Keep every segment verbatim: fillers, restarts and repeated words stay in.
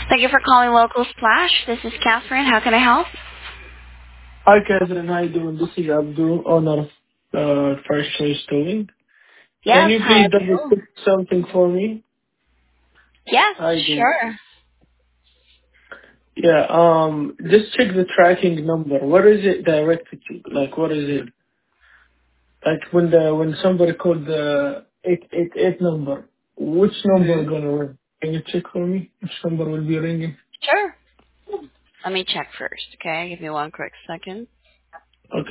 Thank you for calling Local Splash. This is Catherine. How can I help? Hi, Catherine. How you doing? This is Abdul, owner of uh, First Choice Towing. Can Yes, you hi. please double check something for me? Yes, Hi, do. sure. Yeah, um, just check the tracking number. What is it directed to? Like, what is it? Like, when the when somebody called the eight eight eight number, which number Mm-hmm. gonna ring? Can you check for me? Which number will be ringing? Sure. Let me check first, okay? Give me one quick second. Okay.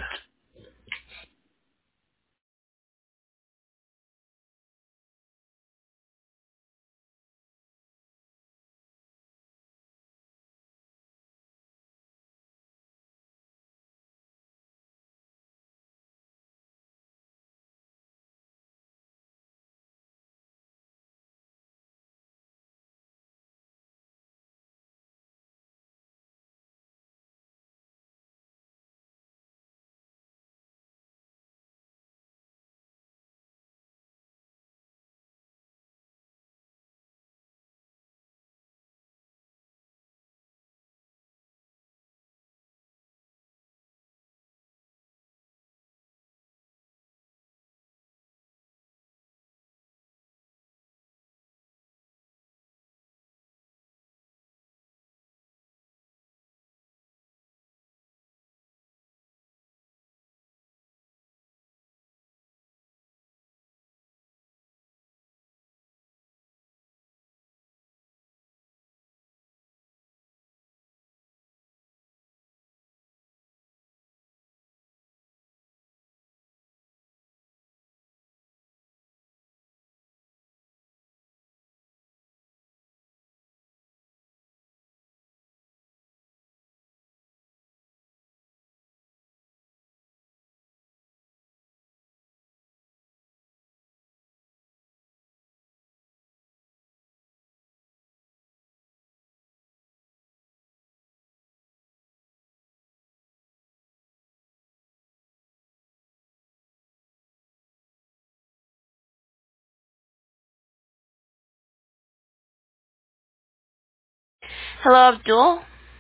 Hello, Abdul.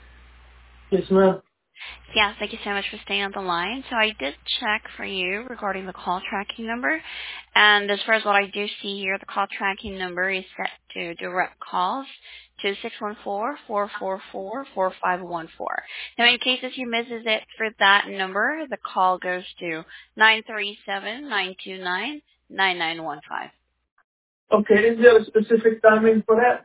Yes, ma'am. Yes, thank you so much for staying on the line. So I did check for you regarding the call tracking number. And as far as what I do see here, the call tracking number is set to direct calls to six one four, four four four, four five one four. Now, in cases you misses it for that number, the call goes to nine three seven, nine two nine, nine nine one five. Okay, is there a specific timing for that?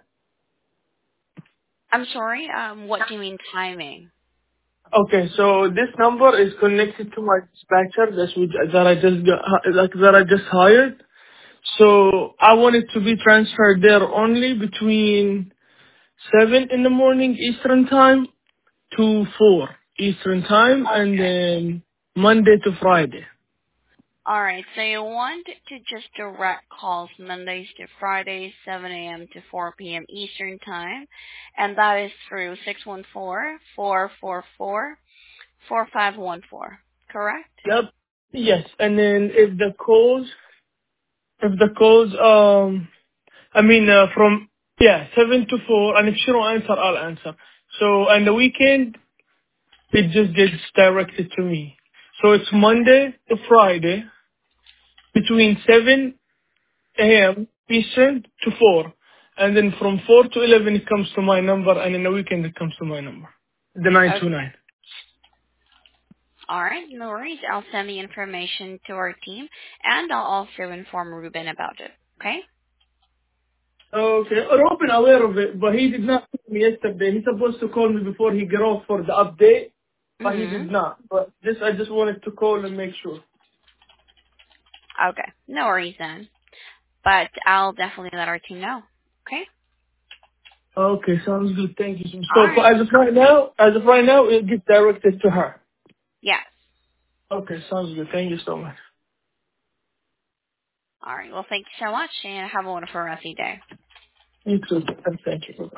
I'm sorry, um, what do you mean timing? Okay, so this number is connected to my dispatcher that we, that I just got, like that I just hired. So I want it to be transferred there only between seven in the morning Eastern time to four Eastern time, and Okay. then Monday to Friday. All right, so you want to just direct calls Mondays to Fridays, seven a.m. to four p.m. Eastern Time, and that is through six one four, four four four, four five one four, correct? Yep. Yes, and then if the calls, if the calls, um, I mean uh, from yeah seven to four, and if she don't answer, I'll answer. So and the weekend it just gets directed to me. So it's Monday to Friday between seven a.m. Eastern to four. And then from four to eleven it comes to my number, and in the weekend it comes to my number. The Okay. nine two nine. All right, no worries. I'll send the information to our team, and I'll also inform Ruben about it, okay? Okay, Robin aware of it, but he did not call me yesterday. He's supposed to call me before he get off for the update, but he Mm-hmm. did not. But this, I just wanted to call and make sure. Okay, no worries then. But I'll definitely let our team know, okay? Okay, sounds good. Thank you. So All so for, right. as of right now, as of right now, it gets directed to her. Yes. Okay, sounds good. Thank you so much. All right. Well, thank you so much, and have a wonderful rest of your day. You too. Thank you.